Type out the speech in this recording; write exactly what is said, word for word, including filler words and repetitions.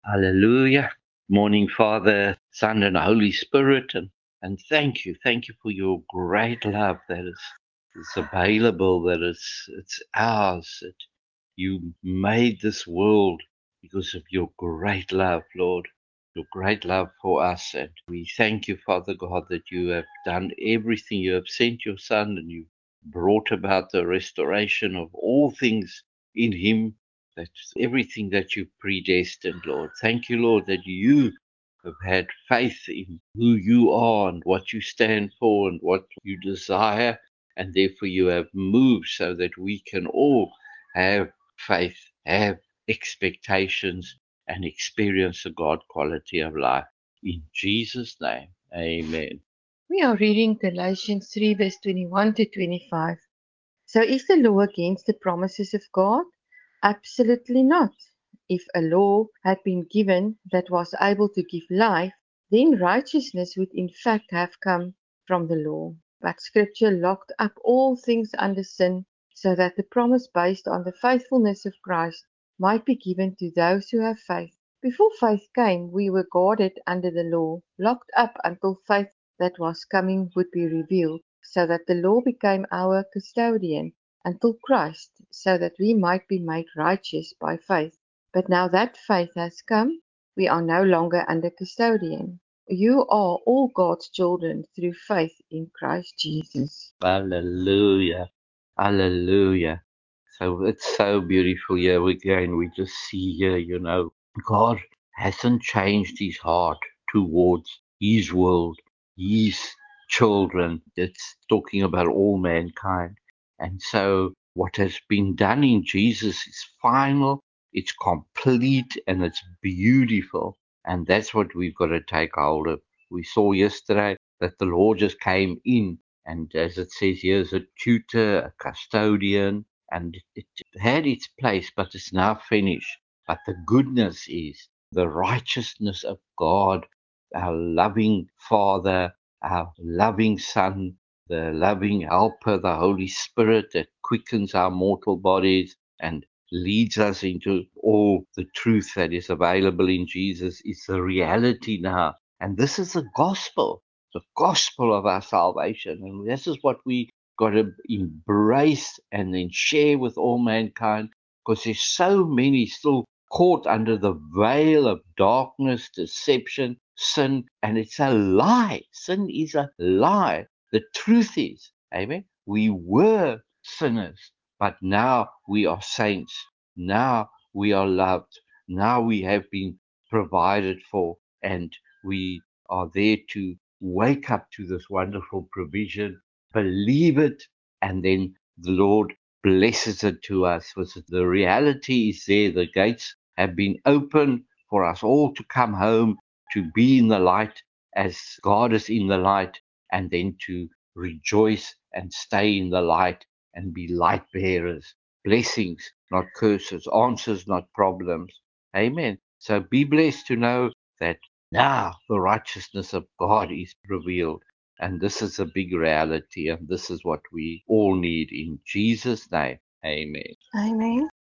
Hallelujah. Morning, Father, Son, and Holy Spirit. And, and thank you. Thank you for your great love that is, is available, that is it's ours. That you made this world because of your great love, Lord. Your great love for us. And we thank you, Father God, that you have done everything. You have sent your Son and you brought about the restoration of all things in Him. That's everything that you predestined, Lord. Thank you, Lord, that you have had faith in who you are and what you stand for and what you desire, and therefore you have moved so that we can all have faith, have expectations, and experience the God quality of life. In Jesus' name, amen. We are reading Galatians three, verse twenty-one to twenty-five. So is the law against the promises of God? Absolutely not. If a law had been given that was able to give life, then righteousness would in fact have come from the law. But Scripture locked up all things under sin so that the promise based on the faithfulness of Christ might be given to those who have faith. Before faith came, we were guarded under the law, locked up until faith that was coming would be revealed, so that the law became our custodian until Christ, so that we might be made righteous by faith. But now that faith has come, we are no longer under custodian. You are all God's children through faith in Christ Jesus. Hallelujah. Hallelujah. So it's so beautiful here again. We just see here, you know, God hasn't changed his heart towards his world, his children. It's talking about all mankind. And so what has been done in Jesus is final, it's complete, and it's beautiful. And that's what we've got to take hold of. We saw yesterday that the Lord just came in, and as it says here, as a tutor, a custodian, and it had its place, but it's now finished. But the goodness is the righteousness of God, our loving Father, our loving Son, the loving Helper, the Holy Spirit that quickens our mortal bodies and leads us into all the truth that is available in Jesus is the reality now. And this is the gospel, the gospel of our salvation. And this is what we got to embrace and then share with all mankind, because there's so many still caught under the veil of darkness, deception, sin, and it's a lie. Sin is a lie. The truth is, amen, we were sinners, but now we are saints. Now we are loved. Now we have been provided for, and we are there to wake up to this wonderful provision, believe it, and then the Lord blesses it to us. Because the reality is there, the gates have been opened for us all to come home, to be in the light as God is in the light, and then to rejoice and stay in the light and be light bearers. Blessings, not curses, answers, not problems. Amen. So be blessed to know that now the righteousness of God is revealed. And this is a big reality, and this is what we all need in Jesus' name. Amen. Amen.